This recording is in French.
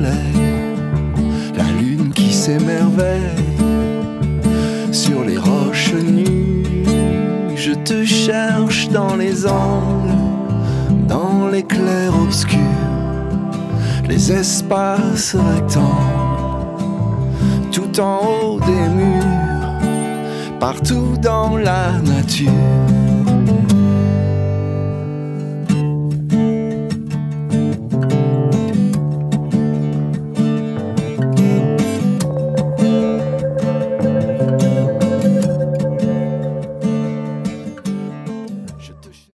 soleil, la lune qui s'émerveille sur les roches nues. Je te cherche dans les angles, dans l'éclair obscur, les espaces rectangles, tout en haut des murs, partout dans la nature.